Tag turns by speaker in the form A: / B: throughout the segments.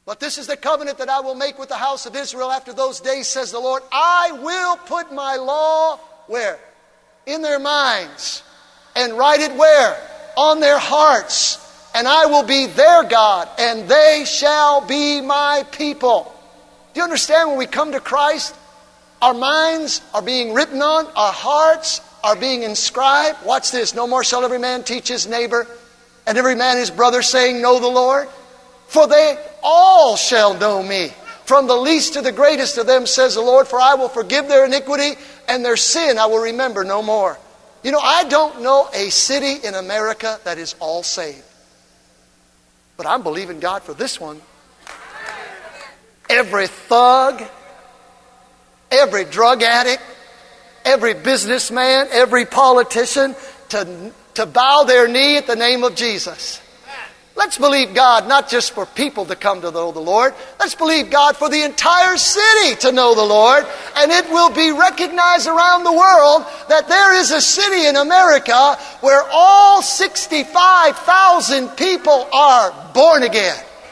A: But this is the covenant that I will make with the house of Israel after those days, says the Lord. I will put my law, where? In their minds. And write it where? On their hearts. And I will be their God, and they shall be my people. Do you understand, when we come to Christ, our minds are being written on, our hearts are being inscribed. Watch this. No more shall every man teach his neighbor, and every man his brother, saying, know the Lord. For they all shall know me, from the least to the greatest of them, says the Lord. For I will forgive their iniquity, and their sin I will remember no more. You know, I don't know a city in America that is all saved. But I'm believing God for this one. Every thug, every drug addict, every businessman, every politician to bow their knee at the name of Jesus. Let's believe God not just for people to come to know the Lord. Let's believe God for the entire city to know the Lord. And it will be recognized around the world that there is a city in America where all 65,000 people are born again.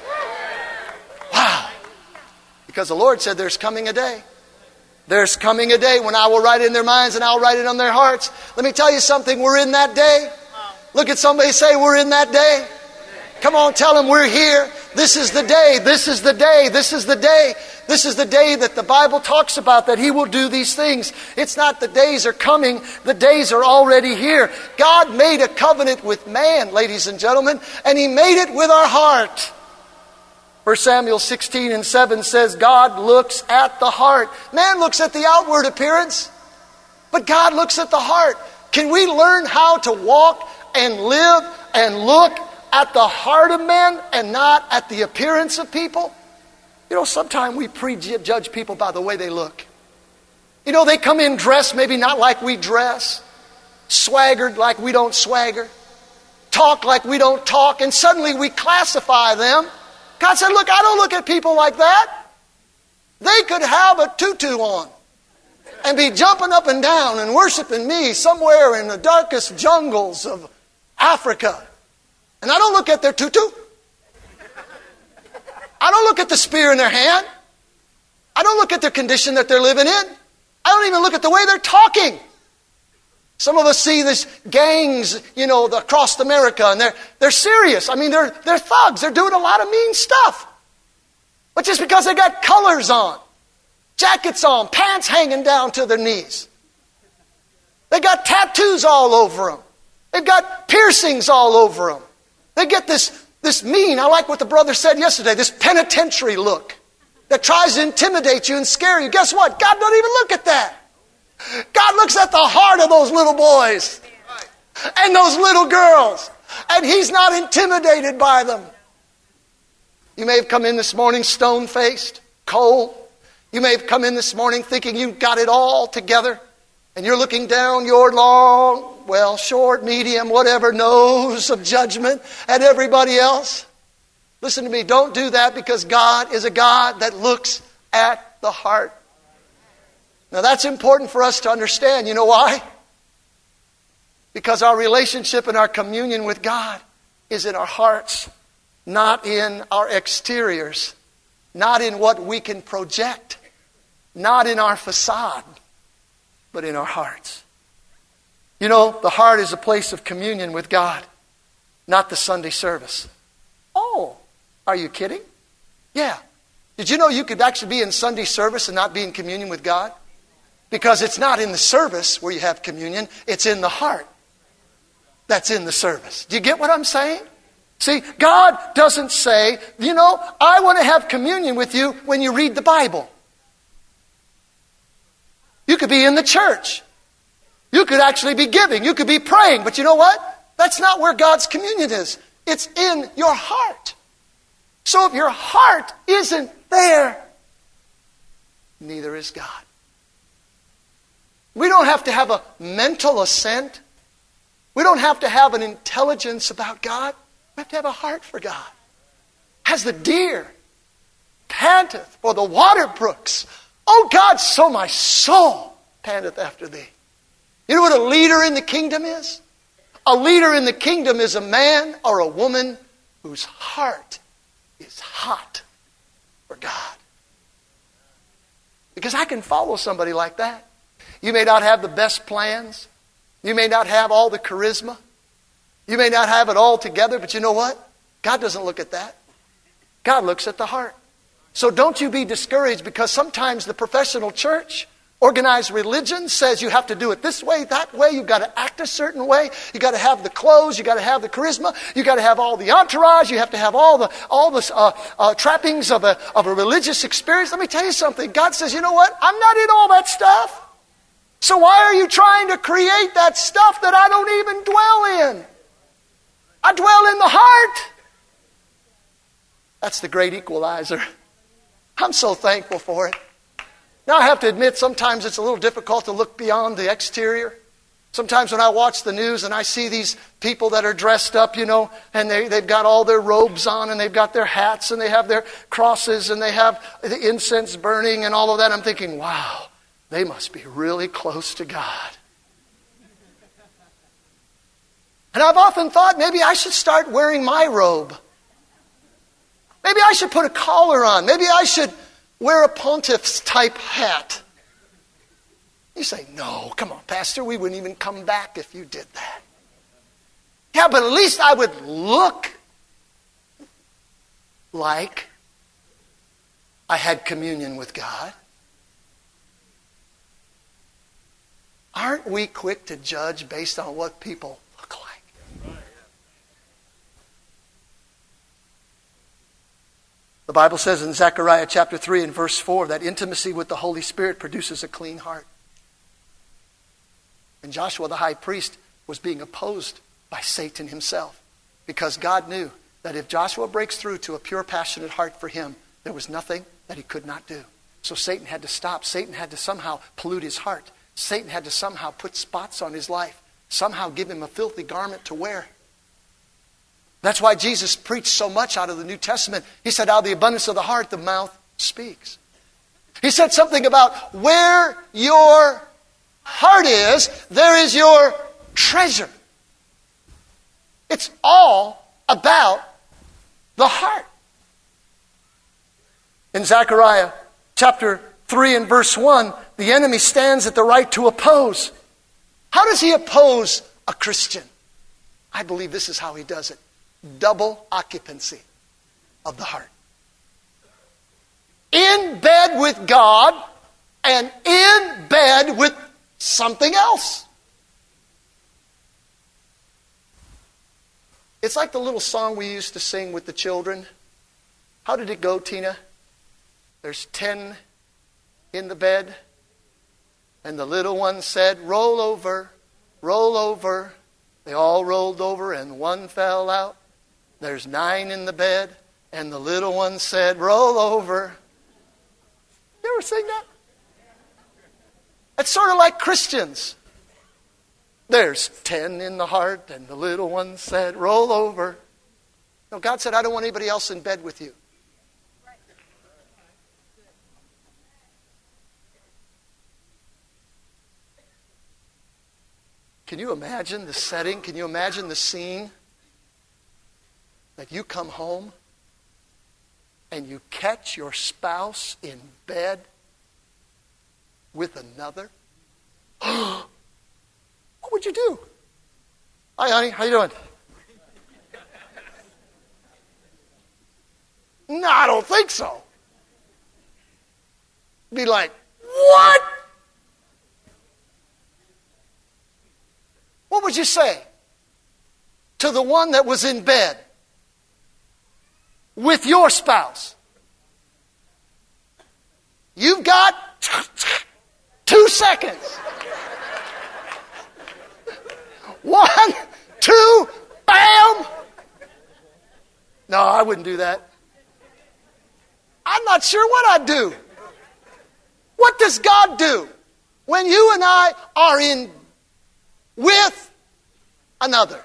A: Wow. Because the Lord said there's coming a day. There's coming a day when I will write it in their minds and I'll write it on their hearts. Let me tell you something. We're in that day. Look at somebody, say, we're in that day. Come on, tell them we're here. This is the day. This is the day. This is the day. This is the day that the Bible talks about, that He will do these things. It's not the days are coming. The days are already here. God made a covenant with man, ladies and gentlemen, and He made it with our heart. 1 Samuel 16:7 says, God looks at the heart. Man looks at the outward appearance, but God looks at the heart. Can we learn how to walk and live and look at the heart of men and not at the appearance of people? You know, sometimes we prejudge people by the way they look. You know, they come in dressed maybe not like we dress, swaggered like we don't swagger, talk like we don't talk, and suddenly we classify them. God said, look, I don't look at people like that. They could have a tutu on and be jumping up and down and worshiping me somewhere in the darkest jungles of Africa. And I don't look at their tutu. I don't look at the spear in their hand. I don't look at their condition that they're living in. I don't even look at the way they're talking. Some of us see these gangs, you know, across America, and they're serious. I mean, they're thugs. They're doing a lot of mean stuff. But just because they got colors on, jackets on, pants hanging down to their knees. They got tattoos all over them. They've got piercings all over them. They get this mean, I like what the brother said yesterday, this penitentiary look that tries to intimidate you and scare you. Guess what? God doesn't even look at that. God looks at the heart of those little boys and those little girls, and He's not intimidated by them. You may have come in this morning stone-faced, cold. You may have come in this morning thinking you've got it all together, and you're looking down your long, short, medium, whatever, nose of judgment at everybody else. Listen to me, don't do that, because God is a God that looks at the heart. Now that's important for us to understand. You know why? Because our relationship and our communion with God is in our hearts, not in our exteriors, not in what we can project, not in our facade, but in our hearts. You know, the heart is a place of communion with God, not the Sunday service. Oh, are you kidding? Yeah. Did you know you could actually be in Sunday service and not be in communion with God? Because it's not in the service where you have communion, it's in the heart that's in the service. Do you get what I'm saying? See, God doesn't say, you know, I want to have communion with you when you read the Bible. You could be in the church. You could actually be giving. You could be praying. But you know what? That's not where God's communion is. It's in your heart. So if your heart isn't there, neither is God. We don't have to have a mental assent. We don't have to have an intelligence about God. We have to have a heart for God. As the deer panteth for the water brooks, O God, so my soul panteth after thee. You know what a leader in the kingdom is? A leader in the kingdom is a man or a woman whose heart is hot Because I can follow somebody like that. You may not have the best plans. You may not have all the charisma. You may not have it all together, but you know what? God doesn't look at that. God looks at the heart. So don't you be discouraged because sometimes the professional church, organized religion says you have to do it this way, that way. You've got to act a certain way. You've got to have the clothes. You've got to have the charisma. You've got to have all the entourage. You have to have all the trappings of a religious experience. Let me tell you something. God says, you know what? I'm not in all that stuff. So why are you trying to create that stuff that I don't even dwell in? I dwell in the heart. That's the great equalizer. I'm so thankful for it. Now I have to admit, sometimes it's a little difficult to look beyond the exterior. Sometimes when I watch the news and I see these people that are dressed up, and they've got all their robes on and they've got their hats and they have their crosses and they have the incense burning and all of that, I'm thinking, wow, they must be really close to God. And I've often thought maybe I should start wearing my robe. Maybe I should put a collar on. Maybe I should wear a pontiff's type hat. You say, no, come on, Pastor, we wouldn't even come back if you did that. Yeah, but at least I would look like I had communion with God. Aren't we quick to judge based on what people look like? The Bible says in Zechariah chapter 3 and verse 4 that intimacy with the Holy Spirit produces a clean heart. And Joshua the high priest was being opposed by Satan himself because God knew that if Joshua breaks through to a pure, passionate heart for him, there was nothing that he could not do. So Satan had to stop. Satan had to somehow pollute his heart. Satan had to somehow put spots on his life, somehow give him a filthy garment to wear. That's why Jesus preached so much out of the New Testament. He said, out of the abundance of the heart, the mouth speaks. He said something about where your heart is, there is your treasure. It's all about the heart. In Zechariah chapter 3 and verse 1, the enemy stands at the right to oppose. How does he oppose a Christian? I believe this is how he does it. Double occupancy of the heart. In bed with God and in bed with something else. It's like the little song we used to sing with the children. How did it go, Tina? There's 10 in the bed, and the little one said, roll over, roll over. They all rolled over and one fell out. There's 9 in the bed, and the little one said, roll over. You ever sing that? It's sort of like Christians. There's 10 in the heart, and the little one said, roll over. No, God said, I don't want anybody else in bed with you. Can you imagine the setting? Can you imagine the scene? That you come home and you catch your spouse in bed with another? What would you do? Hi, honey. How you doing? No, I don't think so. Be like, what? What would you say to the one that was in bed with your spouse? You've got 2 seconds. 1, 2, bam! No, I wouldn't do that. I'm not sure what I'd do. What does God do when you and I are in with another?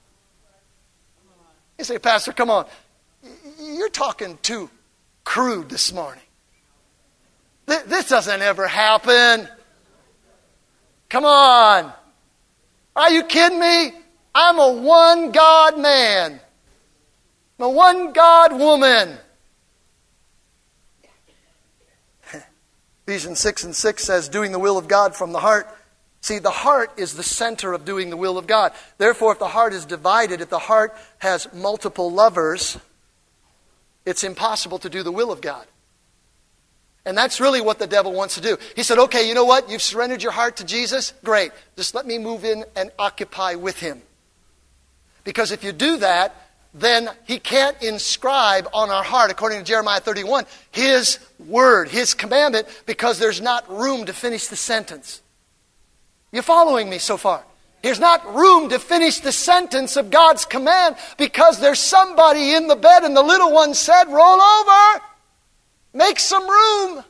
A: You say, Pastor, come on. You're talking too crude this morning. This doesn't ever happen. Come on. Are you kidding me? I'm a one God man. I'm a one God woman. Ephesians 6:6 says, doing the will of God from the heart. See, the heart is the center of doing the will of God. Therefore, if the heart is divided, if the heart has multiple lovers, it's impossible to do the will of God. And that's really what the devil wants to do. He said, okay, you know what? You've surrendered your heart to Jesus? Great. Just let me move in and occupy with him. Because if you do that, then he can't inscribe on our heart, according to Jeremiah 31, his word, his commandment, because there's not room to finish the sentence. You following me so far? There's not room to finish the sentence of God's command because there's somebody in the bed and the little one said, roll over. Make some room.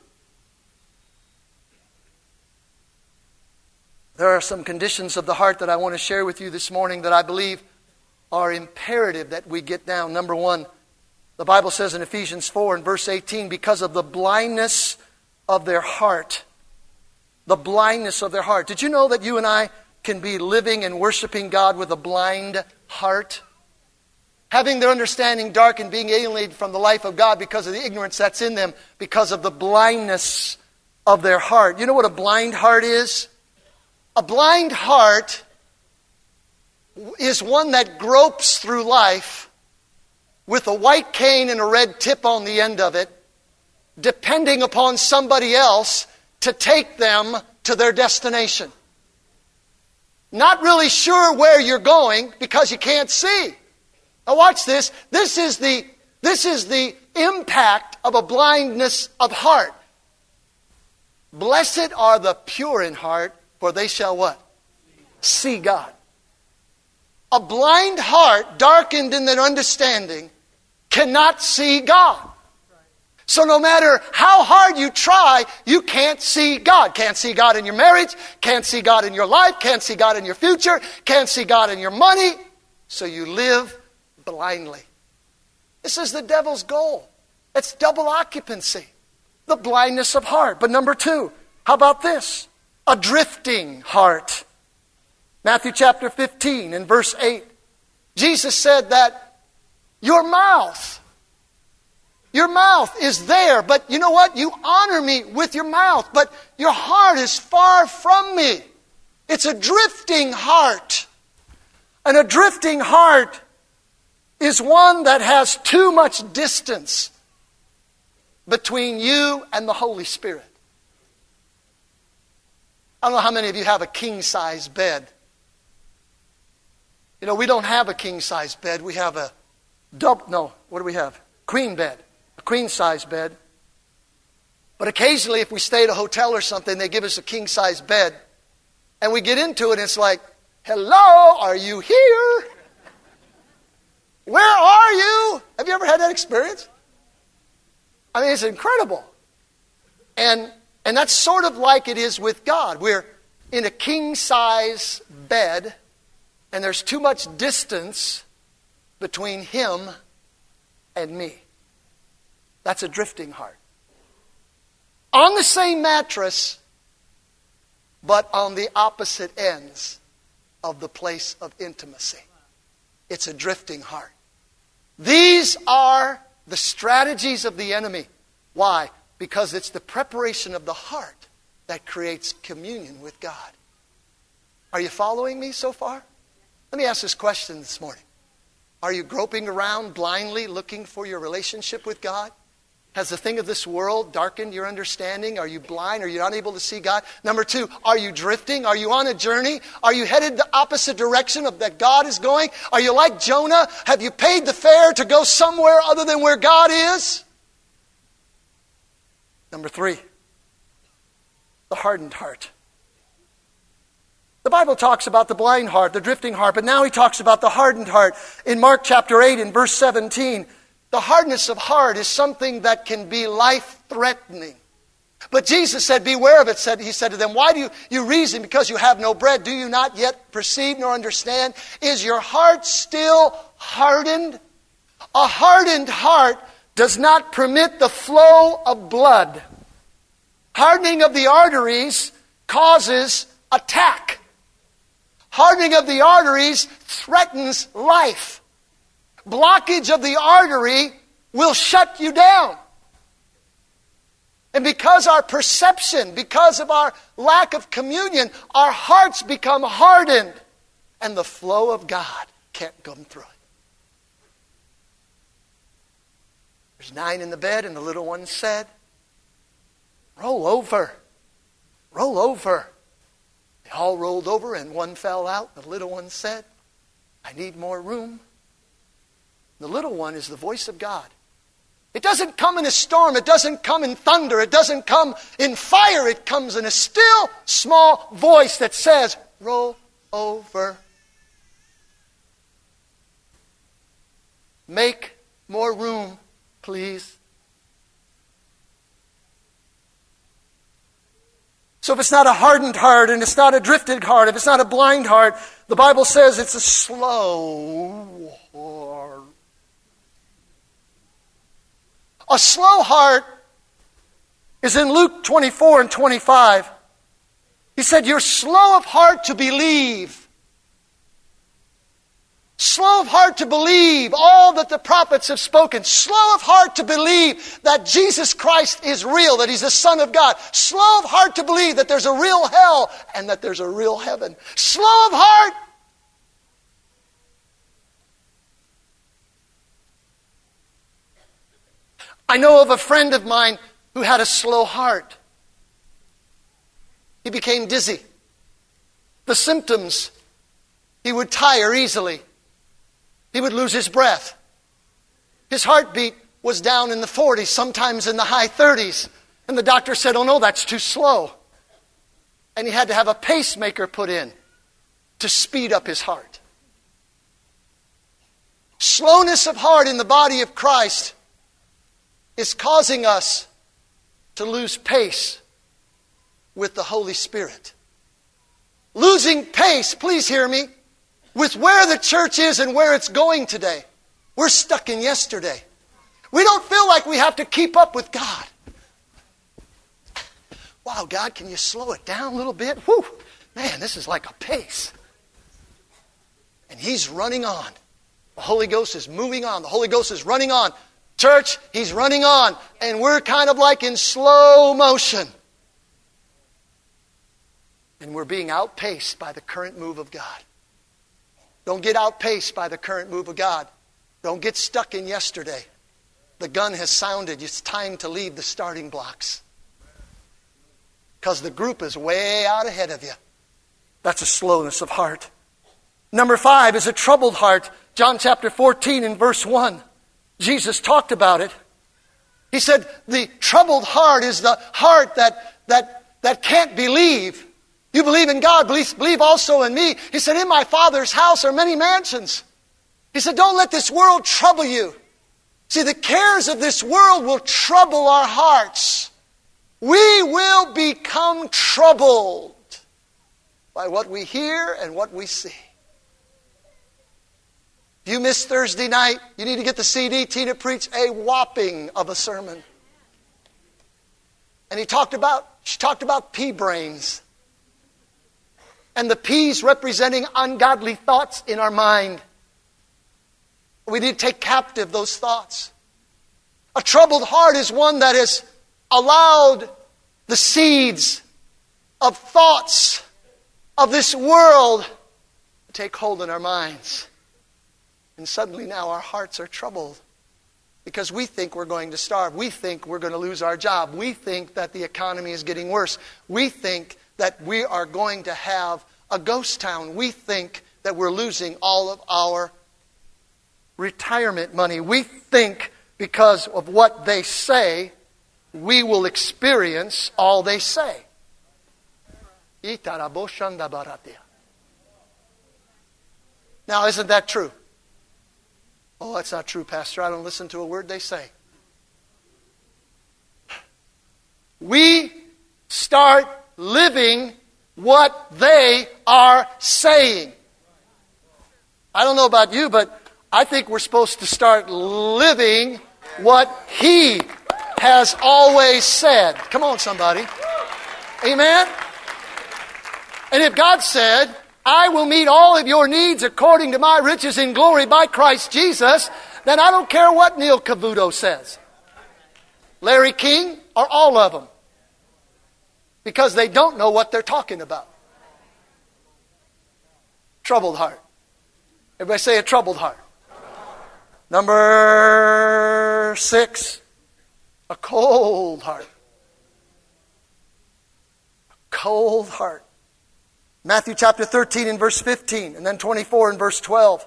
A: There are some conditions of the heart that I want to share with you this morning that I believe are imperative that we get down. Number one, the Bible says in Ephesians 4 and verse 18, because of the blindness of their heart. The blindness of their heart. Did you know that you and I can be living and worshiping God with a blind heart? Having their understanding darkened, being alienated from the life of God because of the ignorance that's in them, because of the blindness of their heart. You know what a blind heart is? A blind heart is one that gropes through life with a white cane and a red tip on the end of it, depending upon somebody else to take them to their destination. Not really sure where you're going because you can't see. Now watch this. This is the impact of a blindness of heart. Blessed are the pure in heart, for they shall what? See God. A blind heart, darkened in their understanding, cannot see God. So no matter how hard you try, you can't see God. Can't see God in your marriage, can't see God in your life, can't see God in your future, can't see God in your money. So you live blindly. This is the devil's goal. It's double occupancy. The blindness of heart. But number two, how about this? A drifting heart. Matthew chapter 15 and verse 8. Jesus said that your mouth is there, but you know what? You honor me with your mouth, but your heart is far from me. It's a drifting heart. And a drifting heart is one that has too much distance between you and the Holy Spirit. I don't know how many of you have a king-size bed. You know, we don't have a king-size bed. We have a what do we have? Queen bed. A queen-size bed. But occasionally if we stay at a hotel or something, they give us a king-size bed. And we get into it and it's like, hello, are you here? Where are you? Have you ever had that experience? I mean, it's incredible. And that's sort of like it is with God. We're in a king-size bed, and there's too much distance between Him and me. That's a drifting heart. On the same mattress, but on the opposite ends of the place of intimacy. It's a drifting heart. These are the strategies of the enemy. Why? Because it's the preparation of the heart that creates communion with God. Are you following me so far? Let me ask this question this morning. Are you groping around blindly looking for your relationship with God? Has the thing of this world darkened your understanding? Are you blind? Are you unable to see God? Number two, are you drifting? Are you on a journey? Are you headed the opposite direction of that God is going? Are you like Jonah? Have you paid the fare to go somewhere other than where God is? Number three, the hardened heart. The Bible talks about the blind heart, the drifting heart, but now he talks about the hardened heart. In Mark chapter 8 in verse 17, the hardness of heart is something that can be life-threatening. But Jesus said, beware of it. He said to them, why do you reason because you have no bread? Do you not yet perceive nor understand? Is your heart still hardened? A hardened heart does not permit the flow of blood. Hardening of the arteries causes attack. Hardening of the arteries threatens life. Blockage of the artery will shut you down. And because our perception, because of our lack of communion, our hearts become hardened. And the flow of God can't come through it. There's 9 in the bed, and the little one said, "Roll over. Roll over." They all rolled over, and one fell out. The little one said, "I need more room." The little one is the voice of God. It doesn't come in a storm. It doesn't come in thunder. It doesn't come in fire. It comes in a still, small voice that says, "Roll over. Make more room, please." So if it's not a hardened heart, and it's not a drifted heart, if it's not a blind heart, the Bible says it's a slow heart. A slow heart is in Luke 24 and 25. He said, "You're slow of heart to believe." Slow of heart to believe all that the prophets have spoken. Slow of heart to believe that Jesus Christ is real, that He's the Son of God. Slow of heart to believe that there's a real hell and that there's a real heaven. Slow of heart. I know of a friend of mine who had a slow heart. He became dizzy. The symptoms, he would tire easily. He would lose his breath. His heartbeat was down in the 40s, sometimes in the high 30s. And the doctor said, "Oh no, that's too slow." And he had to have a pacemaker put in to speed up his heart. Slowness of heart in the body of Christ is causing us to lose pace with the Holy Spirit. Losing pace, please hear me, with where the church is and where it's going today. We're stuck in yesterday. We don't feel like we have to keep up with God. Wow, God, can you slow it down a little bit? Whew, man, this is like a pace. And He's running on. The Holy Ghost is moving on. The Holy Ghost is running on. Church, He's running on. And we're kind of like in slow motion. And we're being outpaced by the current move of God. Don't get outpaced by the current move of God. Don't get stuck in yesterday. The gun has sounded. It's time to leave the starting blocks. Because the group is way out ahead of you. That's a slowness of heart. Number 5 is a troubled heart. John chapter 14 and verse 1. Jesus talked about it. He said, the troubled heart is the heart that can't believe. You believe in God, believe also in me. He said, in my Father's house are many mansions. He said, don't let this world trouble you. See, the cares of this world will trouble our hearts. We will become troubled by what we hear and what we see. If you missed Thursday night, you need to get the CD. Tina preached a whopping of a sermon. And she talked about pea brains. And the peas representing ungodly thoughts in our mind. We need to take captive those thoughts. A troubled heart is one that has allowed the seeds of thoughts of this world to take hold in our minds. And suddenly now our hearts are troubled because we think we're going to starve. We think we're going to lose our job. We think that the economy is getting worse. We think that we are going to have a ghost town. We think that we're losing all of our retirement money. We think because of what they say, we will experience all they say. Now, isn't that true? Oh, that's not true, Pastor. I don't listen to a word they say. We start living what they are saying. I don't know about you, but I think we're supposed to start living what He has always said. Come on, somebody. Amen? And if God said, I will meet all of your needs according to my riches in glory by Christ Jesus, then I don't care what Neil Cavuto says. Larry King or all of them? Because they don't know what they're talking about. Troubled heart. Everybody say a troubled heart. Number 6, a cold heart. A cold heart. Matthew chapter 13 and verse 15, and then 24 and verse 12.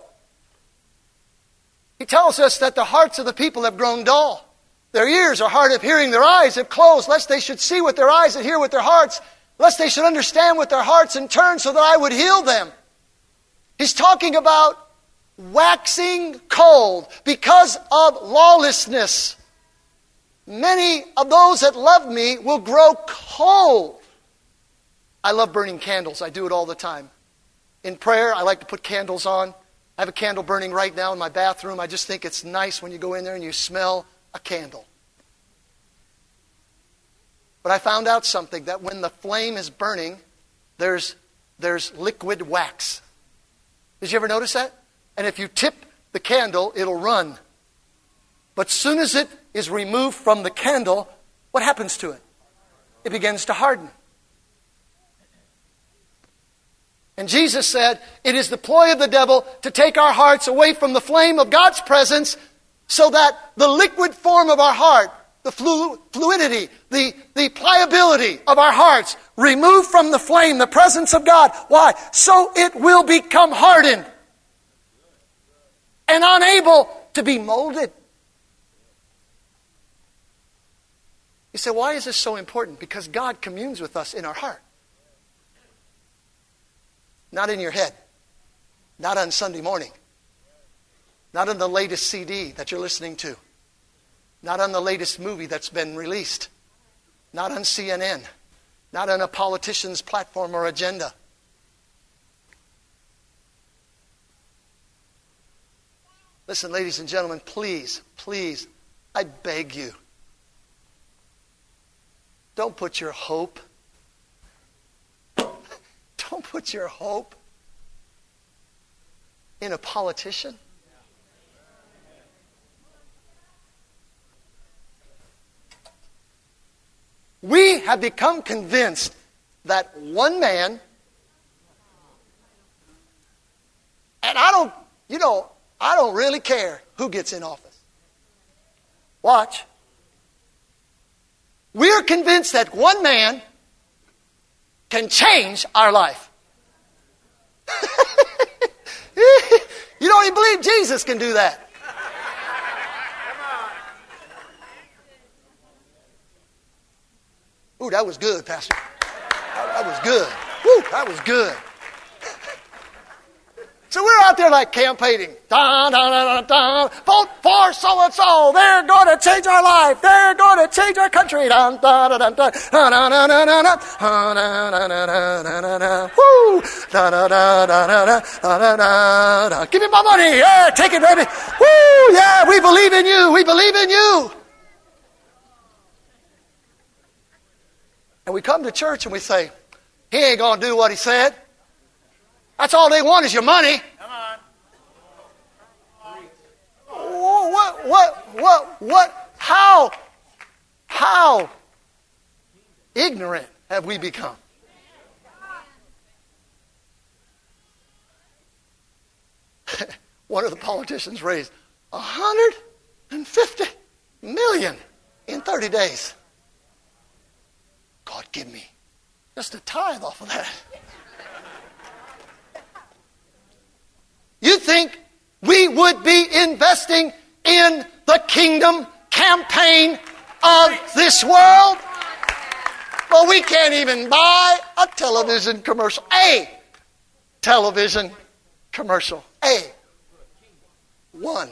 A: He tells us that the hearts of the people have grown dull. Their ears are hard of hearing, their eyes have closed, lest they should see with their eyes and hear with their hearts, lest they should understand with their hearts and turn so that I would heal them. He's talking about waxing cold because of lawlessness. Many of those that love me will grow cold. I love burning candles. I do it all the time. In prayer, I like to put candles on. I have a candle burning right now in my bathroom. I just think it's nice when you go in there and you smell a candle. But I found out something, that when the flame is burning, there's liquid wax. Did you ever notice that? And if you tip the candle, it'll run. But as soon as it is removed from the candle, what happens to it? It begins to harden. And Jesus said, it is the ploy of the devil to take our hearts away from the flame of God's presence so that the liquid form of our heart, the fluidity, the pliability of our hearts, remove from the flame the presence of God. Why? So it will become hardened and unable to be molded. You say, why is this so important? Because God communes with us in our heart. Not in your head. Not on Sunday morning. Not on the latest CD that you're listening to. Not on the latest movie that's been released. Not on CNN. Not on a politician's platform or agenda. Listen, ladies and gentlemen, please, I beg you. Don't put your hope. Don't put your hope in a politician. We have become convinced that one man, and I don't really care who gets in office. Watch. We are convinced that one man can change our life. You don't even believe Jesus can do that. Ooh, that was good, Pastor. That was good. Woo, that was good. So we're out there like campaigning. Dun, dun, dun, dun, dun. Vote for so-and-so. They're going to change our life. They're going to change our country. Dun, dun, dun, dun, dun. Dun, dun, dun, dun, dun, dun. Dun, dun, dun, dun, dun, dun, dun. Woo! Dun, dun, dun, dun, dun, dun, dun, dun, dun. Give me my money. Yeah, take it, baby. Woo! Yeah, we believe in you. We believe in you. And we come to church and we say, he ain't going to do what he said. That's all they want is your money. Come on. What? How ignorant have we become? One of the politicians raised $150 million in 30 days. God, give me just a tithe off of that. You think we would be investing in the kingdom campaign of this world? Well, we can't even buy a television commercial. A television commercial. One.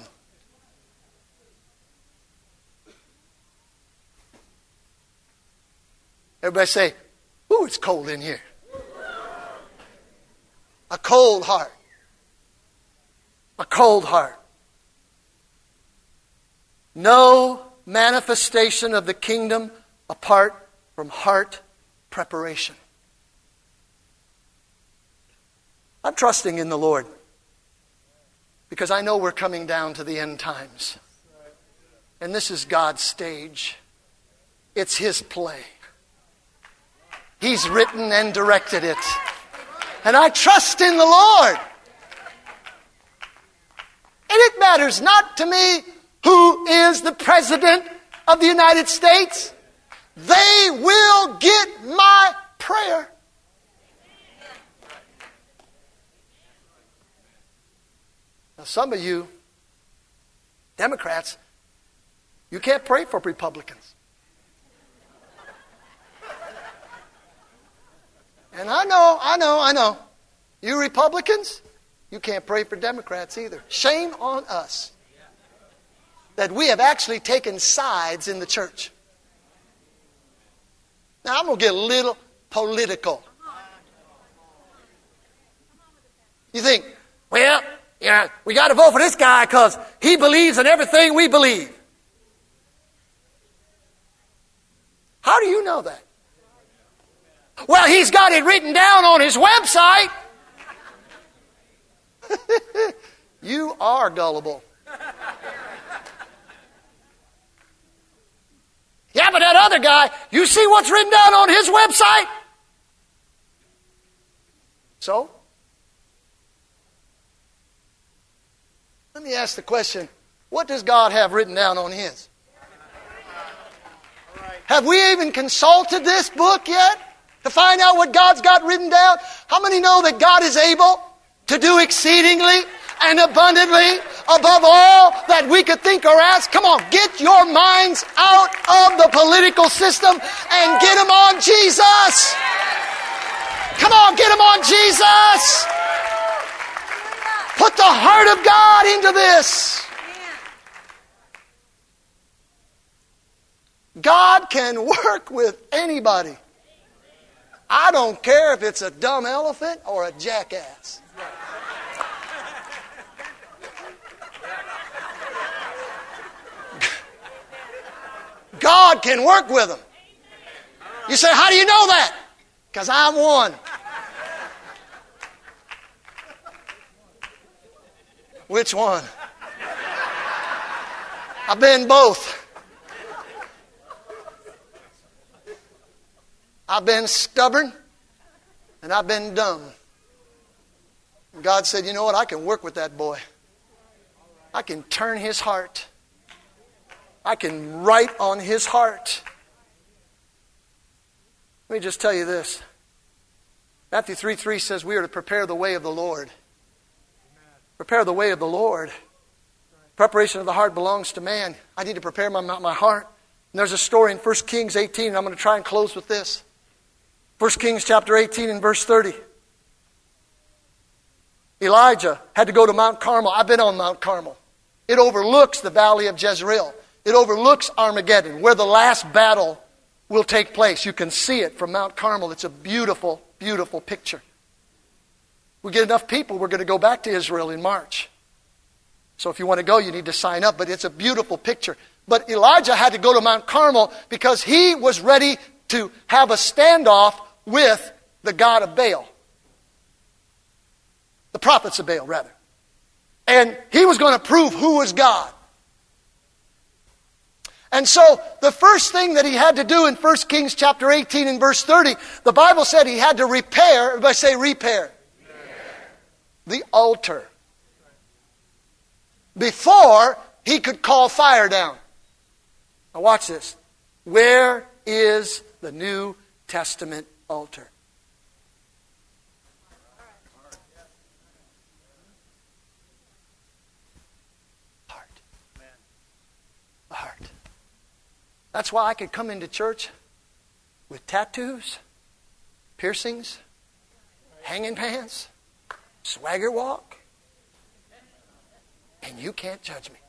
A: Everybody say, ooh, it's cold in here. A cold heart. A cold heart. No manifestation of the kingdom apart from heart preparation. I'm trusting in the Lord because I know we're coming down to the end times. And this is God's stage. It's His play. He's written and directed it. And I trust in the Lord. And it matters not to me who is the President of the United States. They will get my prayer. Now, some of you Democrats, you can't pray for Republicans. And I know. You Republicans, you can't pray for Democrats either. Shame on us that we have actually taken sides in the church. Now, I'm going to get a little political. You think, well, yeah, we got to vote for this guy because he believes in everything we believe. How do you know that? Well, he's got it written down on his website. You are gullible. Yeah, but that other guy, you see what's written down on his website? So? Let me ask the question, what does God have written down on His? Have we even consulted this book yet to find out what God's got written down? How many know that God is able to do exceedingly and abundantly above all that we could think or ask? Come on, get your minds out of the political system and get them on Jesus. Come on, get them on Jesus. Put the heart of God into this. God can work with anybody. I don't care if it's a dumb elephant or a jackass. God can work with them. You say, how do you know that? Because I'm one. Which one? I've been both. I've been stubborn and I've been dumb. And God said, you know what? I can work with that boy. I can turn his heart. I can write on his heart. Let me just tell you this. Matthew 3:3 says we are to prepare the way of the Lord. Prepare the way of the Lord. Preparation of the heart belongs to man. I need to prepare my heart. And there's a story in 1 Kings 18, and I'm going to try and close with this. 1 Kings chapter 18 and verse 30. Elijah had to go to Mount Carmel. I've been on Mount Carmel. It overlooks the valley of Jezreel. It overlooks Armageddon, where the last battle will take place. You can see it from Mount Carmel. It's a beautiful, beautiful picture. We get enough people, we're going to go back to Israel in March. So if you want to go, you need to sign up. But it's a beautiful picture. But Elijah had to go to Mount Carmel because he was ready to have a standoff with the god of Baal. The prophets of Baal, rather. And he was going to prove who was God. And so the first thing that he had to do in 1 Kings chapter 18 and verse 30, the Bible said he had to repair, everybody say repair, the altar before he could call fire down. Now watch this. Where is the New Testament altar? Heart. The heart. That's why I could come into church with tattoos, piercings, hanging pants, swagger walk, and you can't judge me.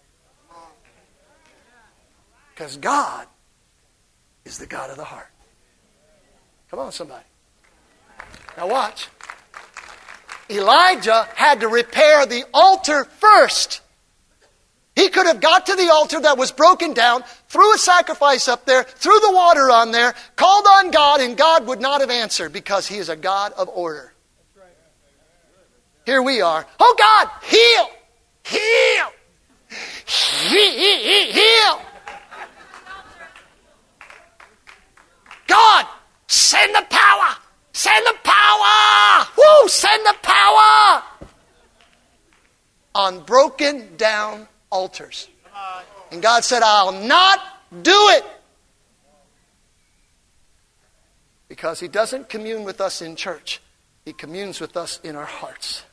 A: Because God is the God of the heart. Come on, somebody. Now watch. Elijah had to repair the altar first. He could have got to the altar that was broken down, threw a sacrifice up there, threw the water on there, called on God, and God would not have answered because He is a God of order. Here we are. Oh God, heal! Heal! Heal! Send the power! Send the power! Woo! Send the power! On broken down altars. And God said, I'll not do it. Because He doesn't commune with us in church. He communes with us in our hearts.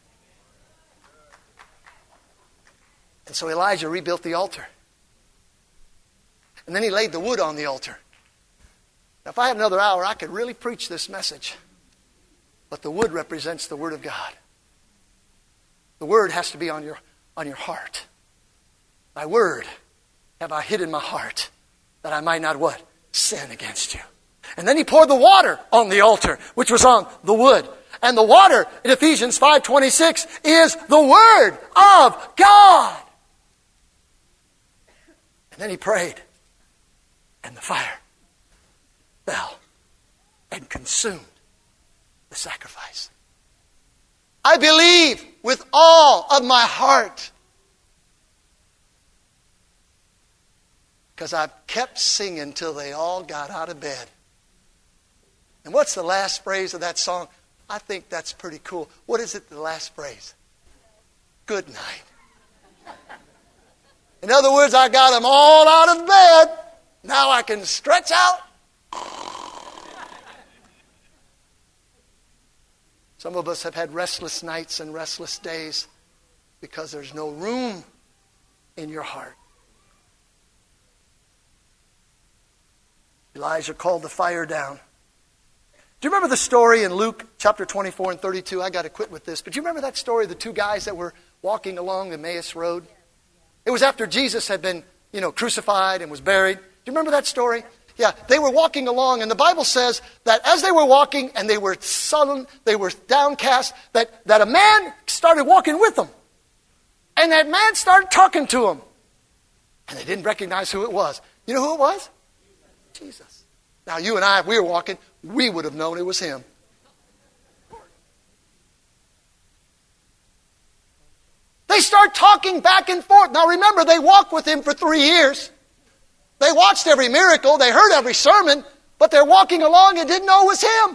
A: And so Elijah rebuilt the altar. And then he laid the wood on the altar. Now, if I had another hour, I could really preach this message. But the wood represents the Word of God. The Word has to be on your heart. Thy Word have I hid in my heart, that I might not what? Sin against you. And then he poured the water on the altar, which was on the wood. And the water, in Ephesians 5:26, is the Word of God. And then he prayed. And the fire fell and consumed the sacrifice. I believe with all of my heart. Because I've kept singing till they all got out of bed. And what's the last phrase of that song? I think that's pretty cool. What is it, the last phrase? Good night. In other words, I got them all out of bed. Now I can stretch out. Some of us have had restless nights and restless days because there's no room in your heart. Elijah called the fire down. Do you remember the story in Luke chapter 24 and 32? I got to quit with this. But do you remember that story of the two guys that were walking along the Emmaus Road? It was after Jesus had been, crucified and was buried. Do you remember that story? Yeah, they were walking along, and the Bible says that as they were walking and they were sullen, they were downcast, that a man started walking with them. And that man started talking to them. And they didn't recognize who it was. You know who it was? Jesus. Now, you and I, if we were walking, we would have known it was him. They start talking back and forth. Now, remember, they walked with him for 3 years. They watched every miracle. They heard every sermon. But they're walking along and didn't know it was him.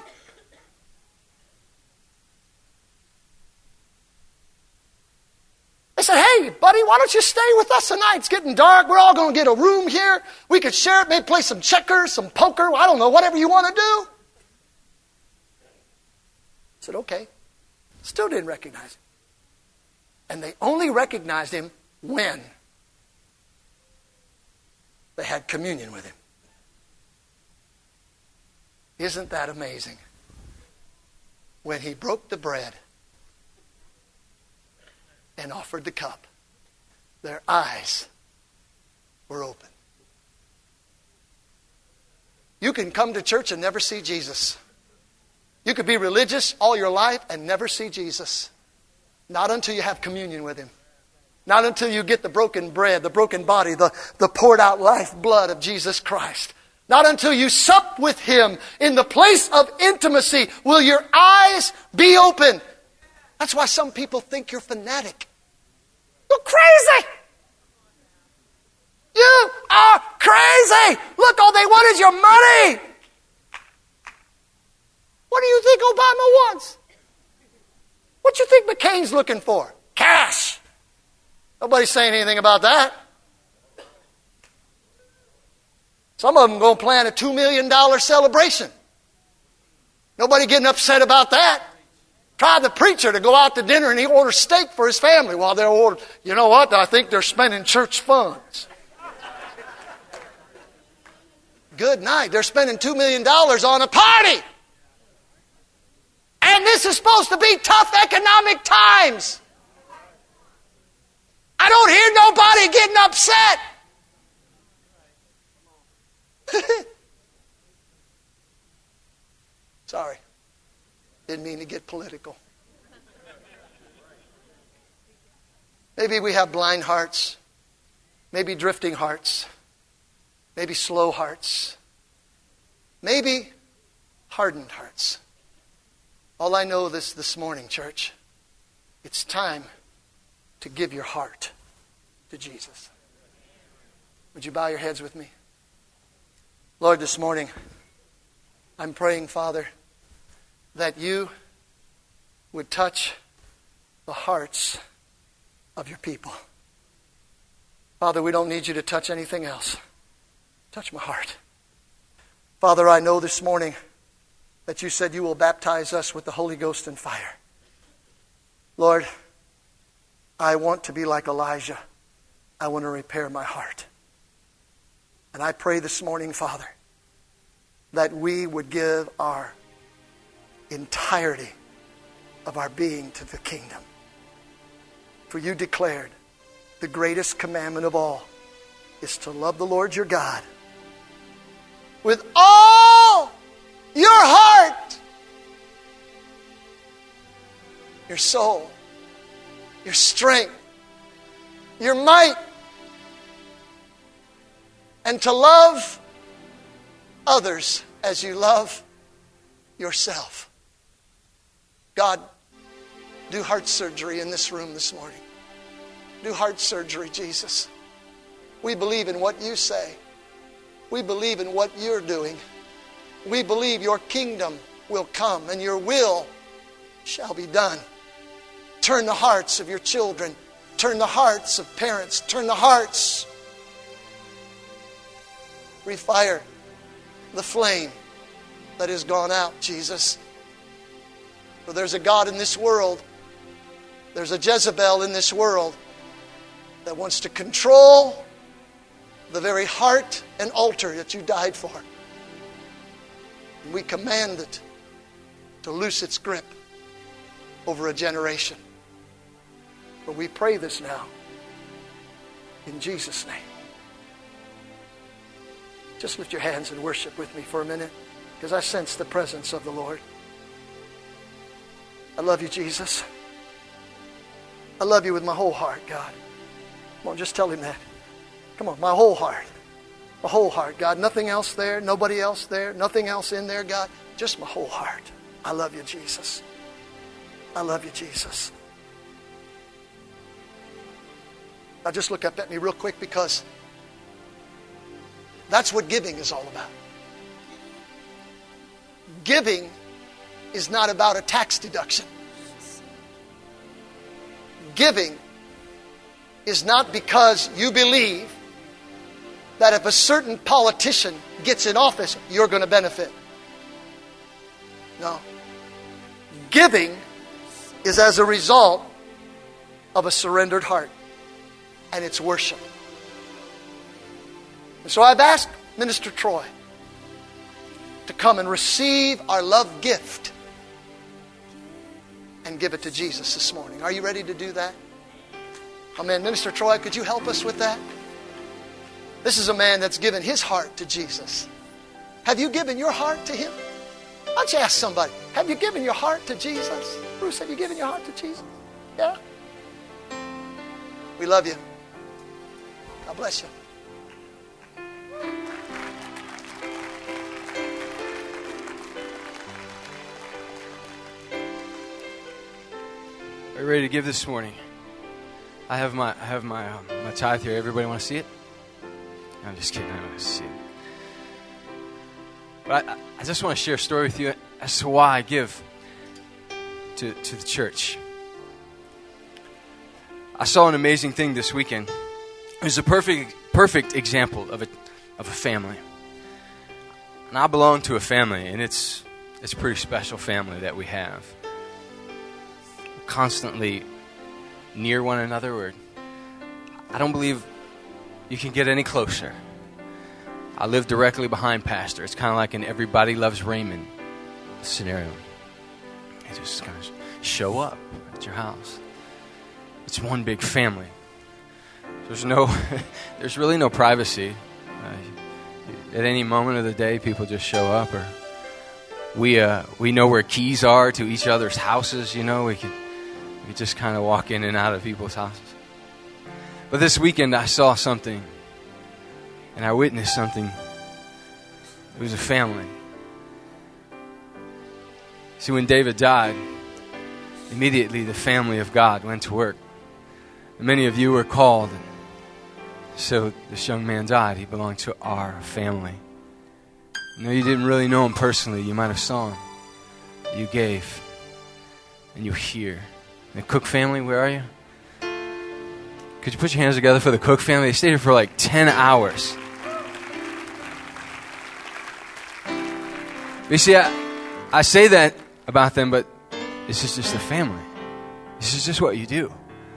A: They said, hey, buddy, why don't you stay with us tonight? It's getting dark. We're all going to get a room here. We could share it, maybe play some checkers, some poker. I don't know, whatever you want to do. I said, okay. Still didn't recognize him. And they only recognized him when they had communion with him. Isn't that amazing? When he broke the bread and offered the cup, their eyes were open. You can come to church and never see Jesus. You could be religious all your life and never see Jesus. Not until you have communion with him. Not until you get the broken bread, the broken body, the poured out life blood of Jesus Christ. Not until you sup with him in the place of intimacy will your eyes be open. That's why some people think you're fanatic. You're crazy. You are crazy. Look, all they want is your money. What do you think Obama wants? What do you think McCain's looking for? Cash. Nobody's saying anything about that. Some of them going to plan a $2 million celebration. Nobody getting upset about that. Try the preacher to go out to dinner and he orders steak for his family while they're ordering. You know what? I think they're spending church funds. Good night. They're spending $2 million on a party. And this is supposed to be tough economic times. I don't hear nobody getting upset. Sorry. Didn't mean to get political. Maybe we have blind hearts. Maybe drifting hearts. Maybe slow hearts. Maybe hardened hearts. All I know this morning, church, it's time to give your heart to Jesus. Would you bow your heads with me? Lord, this morning, I'm praying, Father, that you would touch the hearts of your people. Father, we don't need you to touch anything else. Touch my heart. Father, I know this morning that you said you will baptize us with the Holy Ghost and fire. Lord, I want to be like Elijah. I want to repair my heart. And I pray this morning, Father, that we would give our entirety of our being to the kingdom. For you declared the greatest commandment of all is to love the Lord your God with all your heart, your soul, your strength, your might, and to love others as you love yourself. God, do heart surgery in this room this morning. Do heart surgery, Jesus. We believe in what you say. We believe in what you're doing. We believe your kingdom will come and your will shall be done. Turn the hearts of your children. Turn the hearts of parents. Turn the hearts. Refire the flame that has gone out, Jesus. For there's a God in this world. There's a Jezebel in this world that wants to control the very heart and altar that you died for. And we command it to loose its grip over a generation. But we pray this now in Jesus' name. Just lift your hands and worship with me for a minute, because I sense the presence of the Lord. I love you, Jesus. I love you with my whole heart, God. Come on, just tell him that. Come on, my whole heart. My whole heart, God. Nothing else there, nobody else there, nothing else in there, God. Just my whole heart. I love you, Jesus. I love you, Jesus. Now just look up at me real quick, because that's what giving is all about. Giving is not about a tax deduction. Giving is not because you believe that if a certain politician gets in office, you're going to benefit. No. Giving is as a result of a surrendered heart, and it's worship. And so I've asked Minister Troy to come and receive our love gift and give it to Jesus this morning. Are you ready to do that? Amen. Minister Troy, could you help us with that? This is a man that's given his heart to Jesus. Have you given your heart to him? Why don't you ask somebody, have you given your heart to Jesus? Bruce, have you given your heart to Jesus? Yeah? We love you. God bless you.
B: Are you ready to give this morning? I have my tithe here. Everybody want to see it? I'm just kidding. I don't want to see it. But I just want to share a story with you as to why I give to the church. I saw an amazing thing this weekend. It was a perfect example of a family. And I belong to a family, and it's a pretty special family that we have. We're constantly near one another. I don't believe you can get any closer. I live directly behind Pastor. It's kind of like an Everybody Loves Raymond scenario. They just kind of show up at your house. It's one big family. There's really no privacy. At any moment of the day, people just show up, or we know where keys are to each other's houses. You know, we just kind of walk in and out of people's houses. But this weekend, I saw something, and I witnessed something. It was a family. See, when David died, immediately the family of God went to work. And many of you were called. So this young man died. He belonged to our family. You know, you didn't really know him personally. You might have saw him. You gave. And you hear. The Cook family, where are you? Could you put your hands together for the Cook family? They stayed here for like 10 hours. You see, I say that about them, but this is just a family. This is just what you do.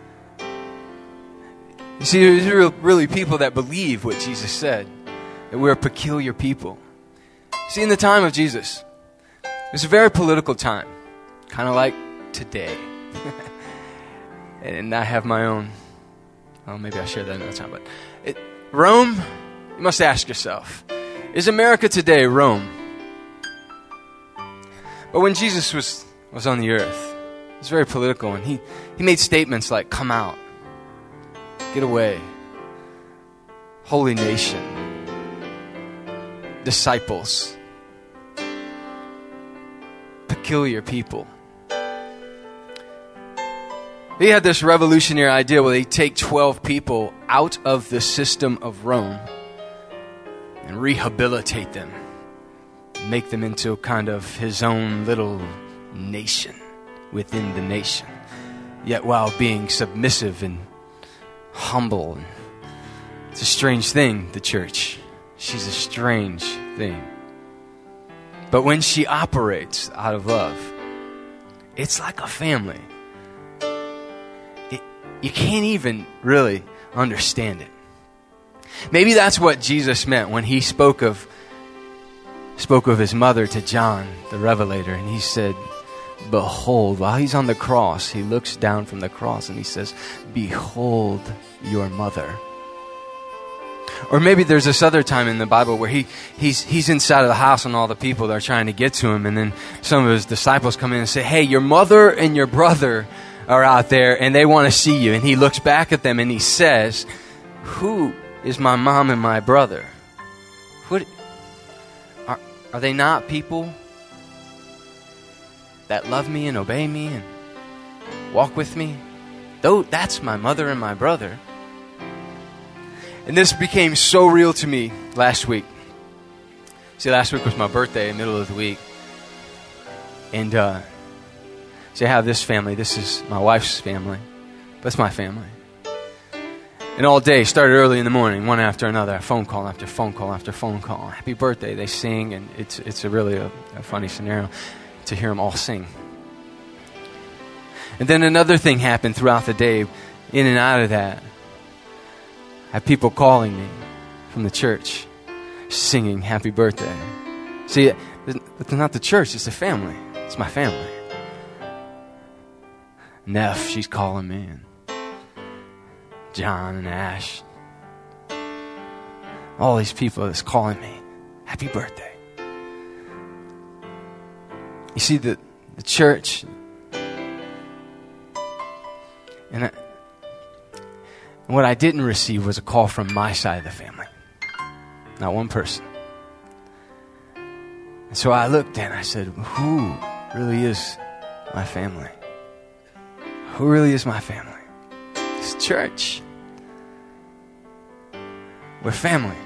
B: You see, there's really people that believe what Jesus said, that we're a peculiar people. See, in the time of Jesus, it was a very political time, kind of like today. And I have my own, well, maybe I'll share that another time, but Rome, you must ask yourself, is America today Rome? But when Jesus was on the earth, it was very political, and he made statements like, come out, get away, holy nation, disciples, peculiar people. He had this revolutionary idea where they take 12 people out of the system of Rome and rehabilitate them, make them into kind of his own little nation within the nation, yet while being submissive and humble. It's a strange thing, the church. She's a strange thing. But when she operates out of love, it's like a family. You can't even really understand it. Maybe that's what Jesus meant when he spoke of his mother to John, the Revelator, and he said, behold, while he's on the cross, he looks down from the cross and he says, behold your mother. Or maybe there's this other time in the Bible where he's inside of the house and all the people are trying to get to him, and then some of his disciples come in and say, hey, your mother and your brother are out there and they want to see you. And he looks back at them and he says, who is my mom and my brother? Are they not people that love me and obey me and walk with me? Though that's my mother and my brother. And this became so real to me last week. See, last week was my birthday, middle of the week. And see, I have this family. This is my wife's family. That's my family. And all day, started early in the morning, one after another, phone call after phone call after phone call. Happy birthday, they sing, and it's really a funny scenario to hear them all sing. And then another thing happened throughout the day, in and out of that. I have people calling me from the church, singing happy birthday. See, it's not the church, it's the family. It's my family. Neff, she's calling me, and John and Ash. All these people that's calling me, happy birthday. You see, the church, and what I didn't receive was a call from my side of the family. Not one person. And so I looked and I said, who really is my family? Who really is my family? It's church. We're family.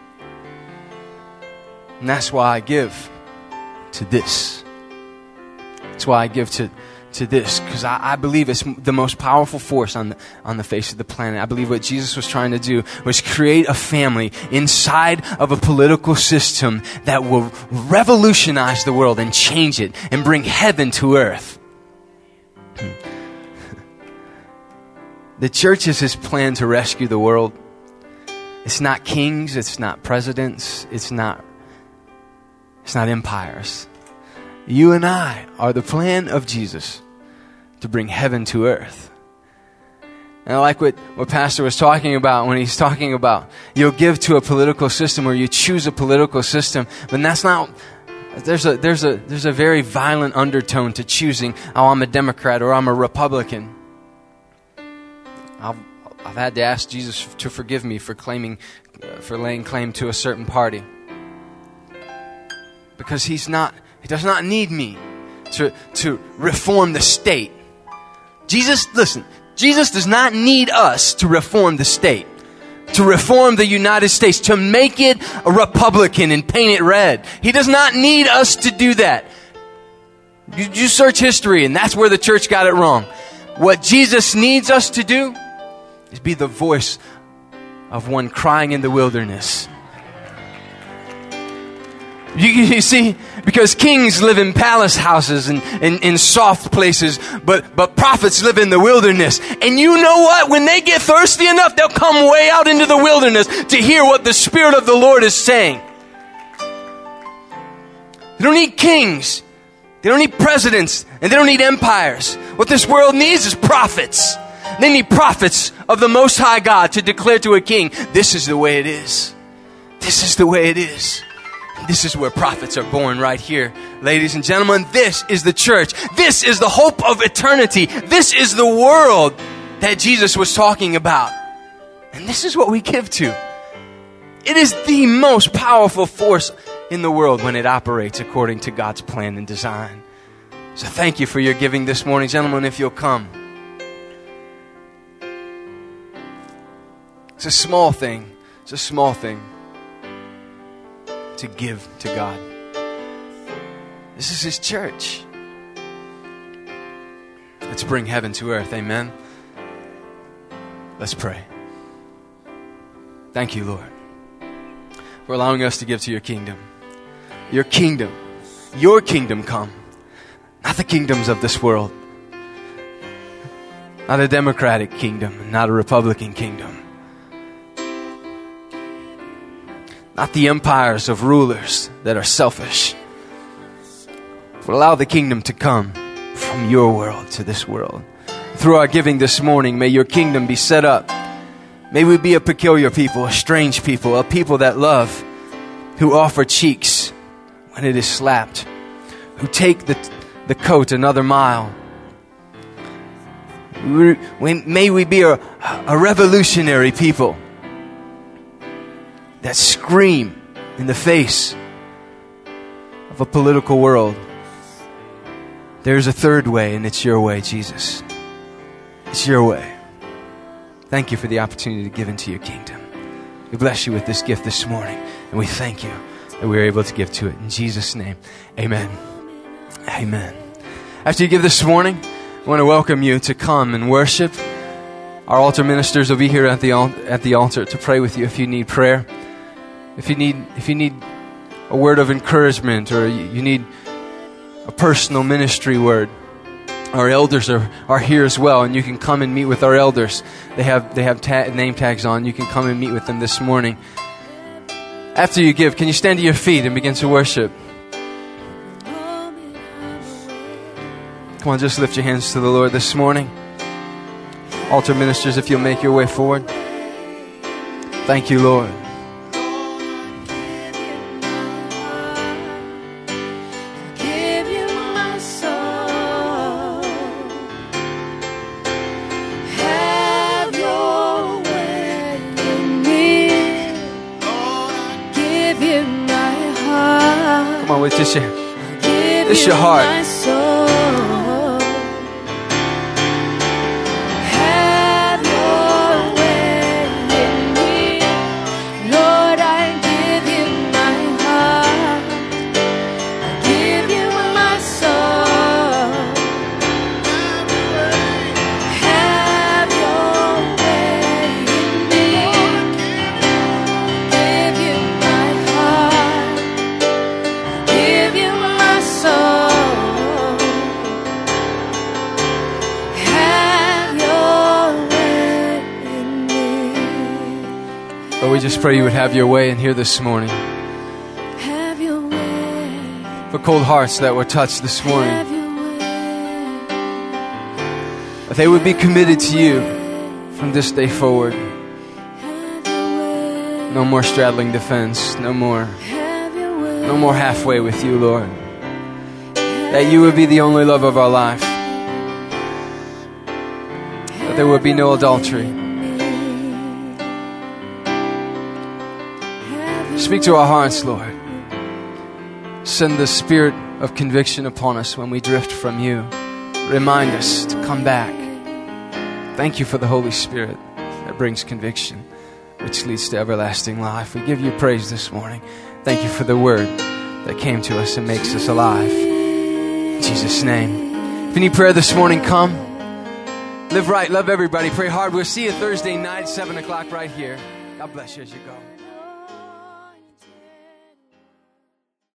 B: And that's why I give to this. That's why I give to this, because I believe it's the most powerful force on the face of the planet. I believe what Jesus was trying to do was create a family inside of a political system that will revolutionize the world and change it and bring heaven to earth. The church is his plan to rescue the world. It's not kings, it's not presidents, it's not empires. You and I are the plan of Jesus to bring heaven to earth. And I like what Pastor was talking about when he's talking about you'll give to a political system or you choose a political system, but that's not. There's a very violent undertone to choosing. Oh, I'm a Democrat or I'm a Republican. I've had to ask Jesus to forgive me for laying claim to a certain party, because he does not need me to reform the state. Jesus does not need us to reform the state. to reform the United States, to make it a Republican and paint it red. He does not need us to do that. You search history, and that's where the church got it wrong. What Jesus needs us to do is be the voice of one crying in the wilderness. You see, because kings live in palace houses and in soft places, but prophets live in the wilderness. And you know what? When they get thirsty enough, they'll come way out into the wilderness to hear what the Spirit of the Lord is saying. They don't need kings. They don't need presidents. And they don't need empires. What this world needs is prophets. They need prophets of the Most High God to declare to a king, this is the way it is. This is the way it is. This is where prophets are born, right here. Ladies and gentlemen, this is the church. This is the hope of eternity. This is the world that Jesus was talking about. And this is what we give to. It is the most powerful force in the world when it operates according to God's plan and design. So thank you for your giving this morning. Gentlemen, if you'll come. It's a small thing. It's a small thing to give to God. This is His church. Let's bring heaven to earth. Amen. Let's pray. Thank you, Lord, for allowing us to give to your kingdom. Your kingdom. Your kingdom come. Not the kingdoms of this world. Not a democratic kingdom. Not a republican kingdom. Not the empires of rulers that are selfish. But allow the kingdom to come from your world to this world. Through our giving this morning, may your kingdom be set up. May we be a peculiar people, a strange people, a people that love, who offer cheeks when it is slapped, who take the coat another mile. May we be a revolutionary people that scream in the face of a political world. There's a third way, and it's your way, Jesus. It's your way. Thank you for the opportunity to give into your kingdom. We bless you with this gift this morning, and we thank you that we are able to give to it. In Jesus' name, amen. Amen. After you give this morning, I want to welcome you to come and worship. Our altar ministers will be here at the altar to pray with you if you need prayer. If you need a word of encouragement, or you need a personal ministry word, our elders are here as well, and you can come and meet with our elders. They have name tags on. You can come and meet with them this morning. After you give, can you stand to your feet and begin to worship? Come on, just lift your hands to the Lord this morning. Altar ministers, if you'll make your way forward. Thank you, Lord. With just your heart.
C: Have your way in me, Lord. I give you my heart. I give you my soul. Have your way in me. Give you my heart. Give you my soul. Have your way in me.
B: Lord, we just pray you would have your way in here this morning.
C: Have your way.
B: For cold hearts that were touched this morning,
C: Have your way.
B: that they would be committed to you from this day forward.
C: Have your way.
B: No more straddling the fence. No more halfway with you, Lord. That you would be the only love of our life. That there would be no adultery. Speak to our hearts, Lord. Send the spirit of conviction upon us when we drift from you. Remind us to come back. Thank you for the Holy Spirit that brings conviction. which leads to everlasting life. We give you praise this morning. Thank you for the word that came to us and makes us alive. In Jesus' name. If you need prayer this morning, come. Live right, love everybody, pray hard. We'll see you Thursday night, 7 o'clock right here. God bless you as you go.